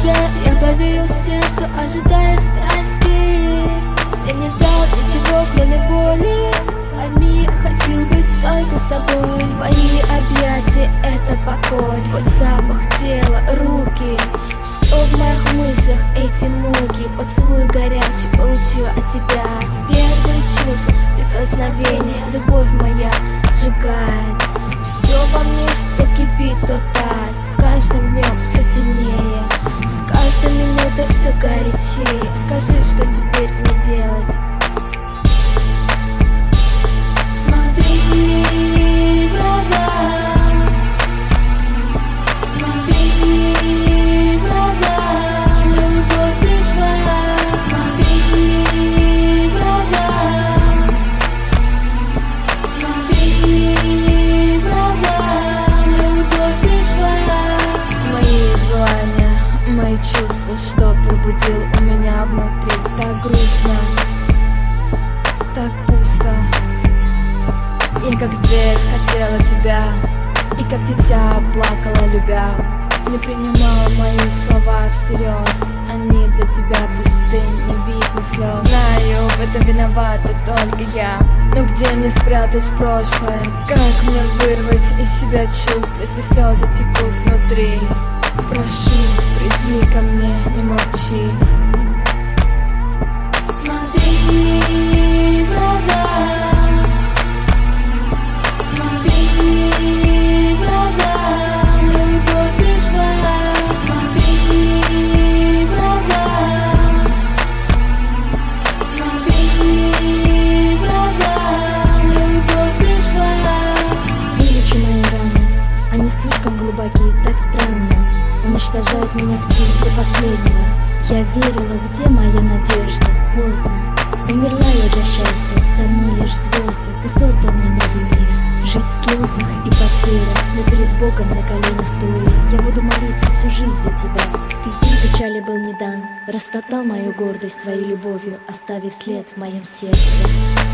тебя я поверил сердцу, ожидая страсти. Ты не дал ничего, кроме боли. Пойми, я хотел быть только с тобой. Твои объятия — это покой. Твой запах тела, руки. Все в моих мыслях, эти муки. Поцелуй горячий получила от тебя. Первые чувства, прикосновения, любовь моя сжигает. Все во мне то кипит, то тает. С каждым днем все сильнее, с каждой минутой все горячее. Скажи, что теперь мне делать? Смотри в глаза, смотри в глаза, любовь пришла. Смотри в глаза, смотри в глаза, любовь пришла. Мои желания, мои чувства, что пробудил у меня внутри. Так грустно, так пусто. Я как зверь хотела тебя, и как дитя плакала, любя. Не принимала мои слова всерьез, они для тебя пусты, не видно слез. Знаю, в этом виновата только я, но где мне спрятать прошлое? Как мне вырвать из себя чувства, если слезы текут внутри? Прошу, приди ко мне, не молчи. Смотри в глаза, смотри в глаза, любовь пришла. Смотри в глаза, смотри в глаза, любовь пришла. Вылечи мои раны, они слишком глубокие, так странно. Уничтожают меня все до последнего. Я верила, где моя надежда? Поздно, умерла я для счастья. Со мной лишь звезды, ты создал мне новый мир. Жить в слезах и потерях, но перед Богом на колени стоя. Я буду молиться всю жизнь за тебя. Ты день печали был не дан, растоптал мою гордость своей любовью, оставив след в моем сердце.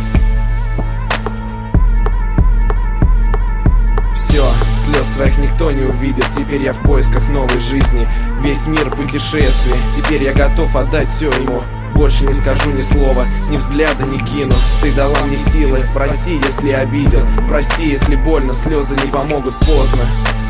Все, слез твоих никто не увидит. Теперь я в поисках новой жизни. Весь мир путешествие. Теперь я готов отдать все ему. Больше не скажу ни слова, ни взгляда не кину. Ты дала мне силы, прости, если обидел. Прости, если больно, слезы не помогут поздно.